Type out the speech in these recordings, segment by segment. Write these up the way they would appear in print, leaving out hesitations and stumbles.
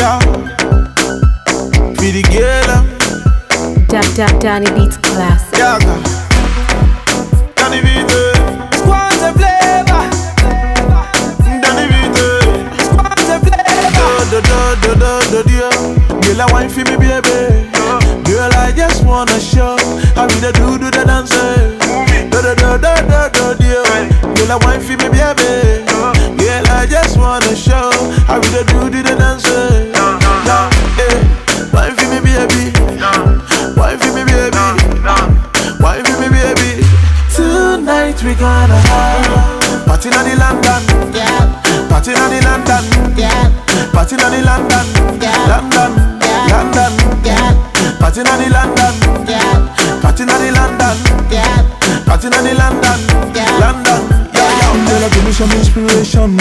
Yeah. For the girl. Danny Beats classic. Yeah. Danny Beats. Squad the flavor. Danny Beats. Squad the flavor. Girl, I wine for me, baby. Girl, I just wanna show how we do the dance. Girl, I wine for me, baby. Girl, I just wanna show how we do the dance. Yeah, wine for me, baby. Wine for me, baby. Wine for me, baby. Tonight we gonna have party in the London. Party in the London. Party in the London. London. London. Party in the London. Party in the London. Party in the London. London. Girl, give me some inspiration.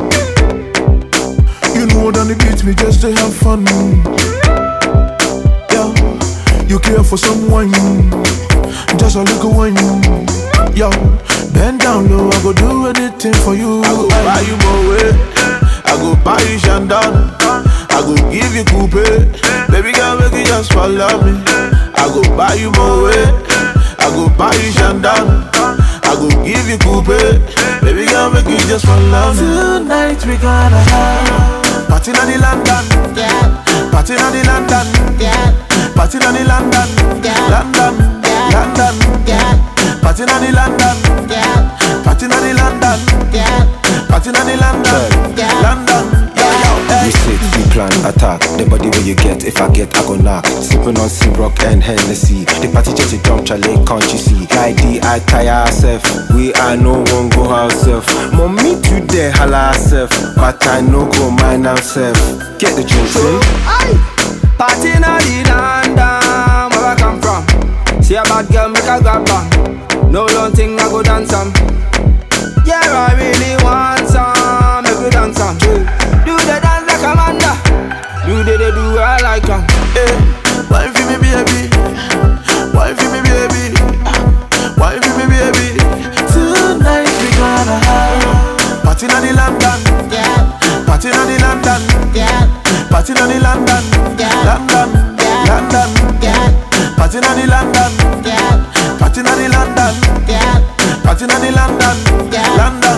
You know that the beat me just to have fun. Yeah, you care for someone, just a little wine. Yo, bend down low, I go do anything for you. I go buy you more way, I go buy you Shandon, I go give you coupe. Baby girl, make you just follow me. I go buy you more way, I go buy you Shandon, I go give you coupe. Baby girl, make you just follow me. Tonight we gonna have party in the London. Party in the London. Party in the London. London. London. Party in the London. Party in the London. Party in the London. London. We sit, we plan, attack. The body where you get, if I get, I go knock. Sipping on Rock and Hennessy. The party just a jump, Charlie, can't you see? Like the I tire ourself. We are no one go ourself. Mommy today holla ourself, but I no go mind ourself. Get the drinks in. Party in the London, where I come from. See a bad girl, make a grab bang. No long thing, I go dance some. Yeah, I really want some. Make we dance some. Do the dance like Amanda. Do I like them. Wine for me, baby. Wine for me, baby. Wine for me, baby. Tonight we gonna have party in the London. Party in the London. Party in the London. London. London. Party in the London. Party in the London. Party in the London. London.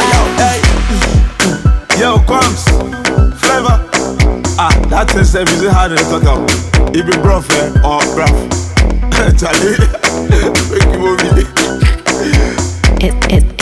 Yo, Kwams, Flavor. That is a music hard to talk about. It be bruv, or bruv. Charlie, make you move.